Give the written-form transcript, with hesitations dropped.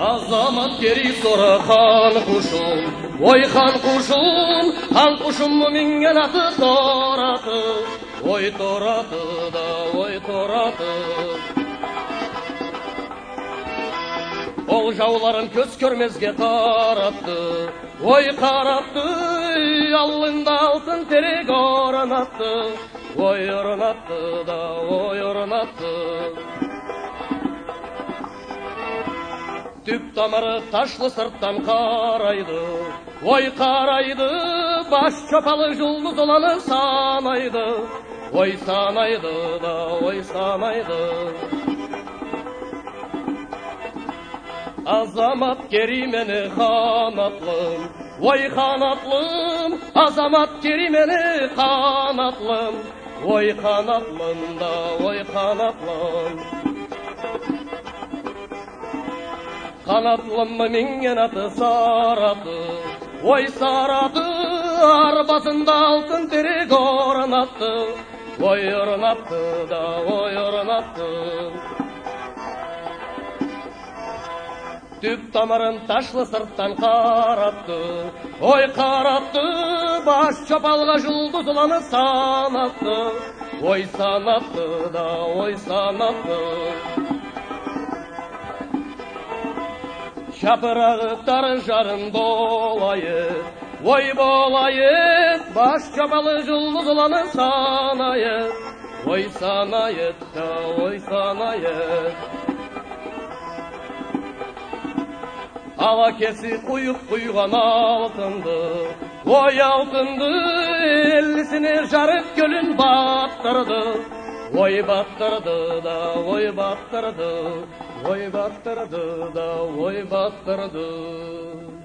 Азамат кери сора хан кушум, ой хан кушум минген аты тораты, ой тораты да, ой тораты. Ол жауларын көз көрмезге қарапты, ой қарапты, алында алтын терек орнатты, ой орнатты да, ой орнатты. Түп тамыры ташлы сырттан қарайды, ой қарайды, баш чопалы жұлдыз оланы санайды, ой санайды да, ой санайды. Азамат кери мені қанатлым, ой қанатлым, азамат кери мені қанатлым, ой қанатлым да, ой қанатлым. Қанатлым менген аты сараты, ой сараты, арбасында алтын терек орнатты, ой орнатты да, ой орнатты. Түп тамырын ташлы сырттан қарапты, ой қарапты, баш чопалға жұлдыз ұланы санатты, ой санатты да, ой санатты. Шапырағы тары жарын болайы, ой болайы, баш чопалы жұлдыз ұланы санайы, ой санайы да, ой санайы. Ала кесі құйған алтынды, ой алтынды, елісіне жарып көлін баттырды, ой баттырды да, ой баттырды, ой баттырды да, ой баттырды.